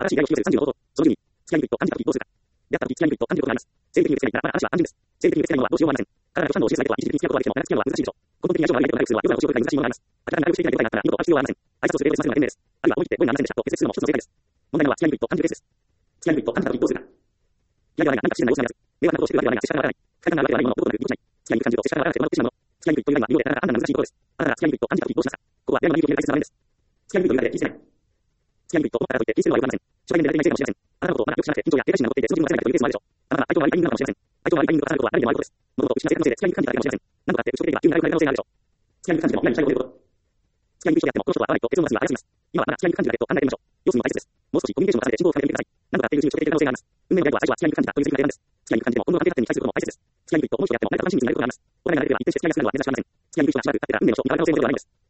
新しい依頼を引き寄せる30の方法。その10に、付き合いにくいと感じた時どうするか。であった時、付き合いにくいと感じることがあります。性的に付き合いないなら、話は安全です。性的に付き合いないのはどうしようもありません。体と反応を示す相手とは一時的に付き合うことができても、長く付き合うのは難しいでしょう。根本的に相性が悪い相手と仲良くするは、夜などをしようという難しいものがあります。明らかに仲良くしていない状態があったら、二度と会う必要はありません。挨拶をする例を済ませるのが賢明です。あるいは思い切って、ご縁がありませんでしたと決別するのも一つの正解です。問題なのは、付き合いにくいと感じるケースです。付き合いにくいと感じた時どうするか。嫌いではないが、何か不自然な様子があります。迷惑なことをしているわけではないが、接し方がわからない。不快感があるわけではないものをどことなくぎこちない。付き合いにくい感じると接し方がわからなくてうまくいってしまうもの。付き合いにくいというのは、見ようでなかなか判断が難しいところです。あなたが付き合いにくいと感じた時どうしますか。ここは出会いの眉毛を決める大切な場面です。付き合いにくいというだけで気にせない。付き合いにくいと思ったからといって気にするのはよくありません。初対面で大体ないせいかもしれません。あなたのことをまだよく知らなくて、緊張や警戒心が残っていて、その自分が責めないというケースもあるでしょう。あなたは相手を悪いタイミングなのかもしれません。相手を悪いタイミングと重なることは誰にでもあることです。物事を失わせたのせいで付き合いにくい感じただけかもしれません。何とかって打ち解けていけば急に悪くなる可能性があるでしょう。付き合いにくい感じても何に最後ということ。付き合いにくい人であっても、この人とは合わないと結論を出すには早すぎます。今はまだ付き合いにくい感じだけと考えてみましょう。要するに大切です。もう少しコミュニケーションを重ねて進行を深めてみてください。何とかっていううちに打ち解けていく可能性があります。運命の出会いは最初は付き合いにくい感じたという責任が出るんです。付き合いにくい感じても今後の関係発展に対することも大切です。付き合いにくいと思う人であっても何か関心につながることがあります。お互いが慣れていれば一定して付き合いが進むのは珍しくありません。付き合いにくい人がしばらく経ってから運命の人を見られる可能性もあります。